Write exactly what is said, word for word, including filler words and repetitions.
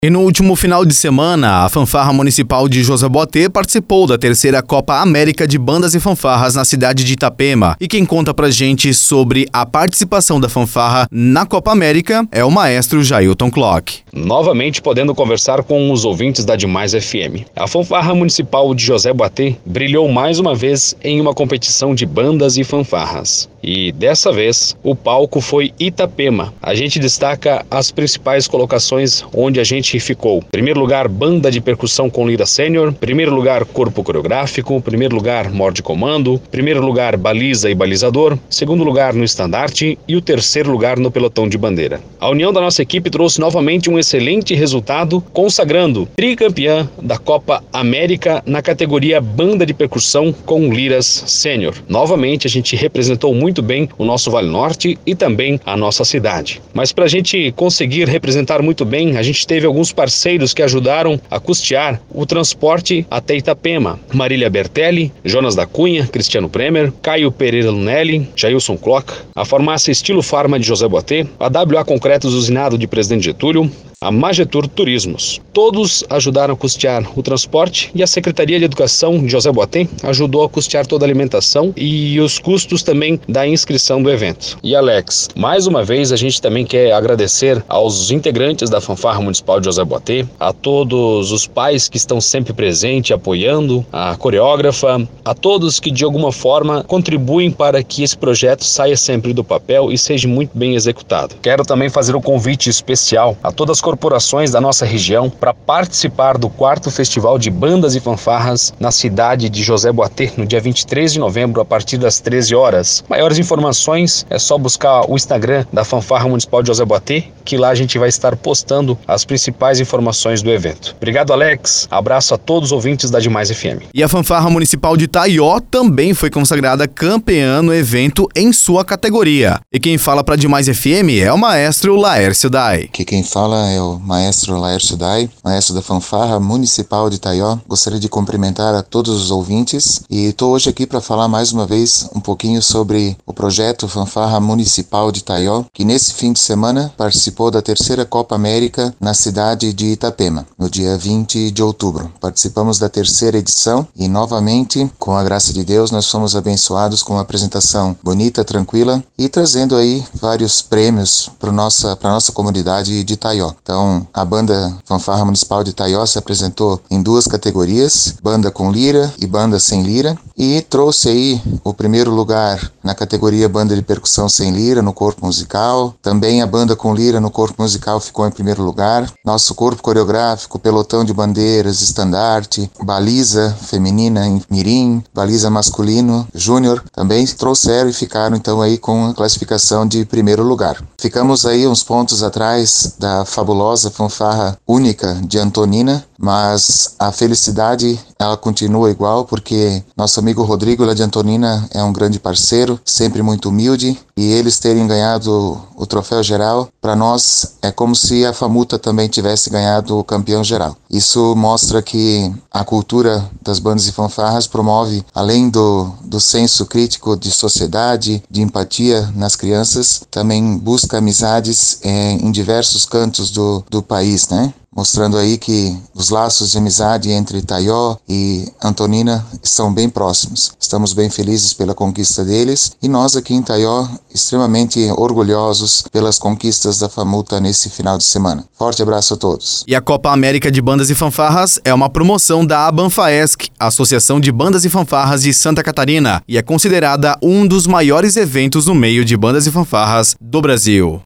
E no último final de semana, a Fanfarra Municipal de José Boatê participou da terceira Copa América de Bandas e Fanfarras na cidade de Itapema. E quem conta pra gente sobre a participação da fanfarra na Copa América é o maestro Jailton Clock. Novamente podendo conversar com os ouvintes da Demais F M. A Fanfarra Municipal de José Boatê brilhou mais uma vez em uma competição de bandas e fanfarras. E dessa vez, o palco foi Itapema. A gente destaca as principais colocações onde a gente ficou. Primeiro lugar, banda de percussão com lira sênior. Primeiro lugar, corpo coreográfico. Primeiro lugar, morde comando. Primeiro lugar, baliza e balizador. Segundo lugar, no estandarte. E o terceiro lugar, no pelotão de bandeira. A união da nossa equipe trouxe novamente um excelente resultado, consagrando tricampeã da Copa América na categoria banda de percussão com liras sênior. Novamente, a gente representou muito bem o nosso Vale Norte e também a nossa cidade. Mas para a gente conseguir representar muito bem, a gente teve alguns parceiros que ajudaram a custear o transporte até Itapema. Marília Bertelli, Jonas da Cunha, Cristiano Premer, Caio Pereira Lunelli, Jailson Clock, a farmácia Estilo Farma de José Boatê, a W A Concretos Usinado de Presidente Getúlio, a Magetur Turismos. Todos ajudaram a custear o transporte e a Secretaria de Educação de José Boatê ajudou a custear toda a alimentação e os custos também da inscrição do evento. E Alex, mais uma vez a gente também quer agradecer aos integrantes da Fanfarra Municipal de José Boatê, a todos os pais que estão sempre presentes, apoiando, a coreógrafa, a todos que de alguma forma contribuem para que esse projeto saia sempre do papel e seja muito bem executado. Quero também fazer um convite especial a todas as corporações da nossa região para participar do quarto Festival de Bandas e Fanfarras na cidade de José Boatê, no dia vinte e três de novembro, a partir das treze horas. Maiores informações é só buscar o Instagram da Fanfarra Municipal de José Boatê, que lá a gente vai estar postando as principais informações do evento. Obrigado, Alex. Abraço a todos os ouvintes da Demais F M. E a Fanfarra Municipal de Taió também foi consagrada campeã no evento em sua categoria. E quem fala para Demais F M é o maestro Laércio Dai. Que quem fala é o maestro Laércio Dai, maestro da Fanfarra Municipal de Taió. Gostaria de cumprimentar a todos os ouvintes e estou hoje aqui para falar mais uma vez um pouquinho sobre o projeto Fanfarra Municipal de Taió, que nesse fim de semana participou da terceira Copa América na cidade de Itapema, no dia vinte de outubro. Participamos da terceira edição e novamente, com a graça de Deus, nós fomos abençoados com uma apresentação bonita, tranquila e trazendo aí vários prêmios para nossa, para nossa comunidade de Taió. Então, a banda Fanfarra Municipal de Taió se apresentou em duas categorias, banda com lira e banda sem lira, e trouxe aí o primeiro lugar na categoria banda de percussão sem lira no corpo musical. Também a banda com lira no corpo musical ficou em primeiro lugar. Nosso corpo coreográfico, pelotão de bandeiras, estandarte, baliza feminina em mirim, baliza masculino, júnior, também trouxeram e ficaram então aí com a classificação de primeiro lugar. Ficamos aí uns pontos atrás da fabulosa fanfarra única de Antonina, mas a felicidade ela continua igual, porque nosso amigo Rodrigo lá de Antonina é um grande parceiro, sempre muito humilde, e eles terem ganhado o troféu geral, para nós é como se a Famuta também tivesse ganhado o campeão geral. Isso mostra que a cultura das bandas e fanfarras promove, além do, do senso crítico de sociedade, de empatia nas crianças, também busca amizades é, em diversos cantos do, do país, né? Mostrando aí que os laços de amizade entre Taió e Antonina são bem próximos. Estamos bem felizes pela conquista deles e nós aqui em Taió extremamente orgulhosos pelas conquistas da Famuta nesse final de semana. Forte abraço a todos. E a Copa América de Bandas e Fanfarras é uma promoção da ABANFAESC, Associação de Bandas e Fanfarras de Santa Catarina, e é considerada um dos maiores eventos no meio de bandas e fanfarras do Brasil.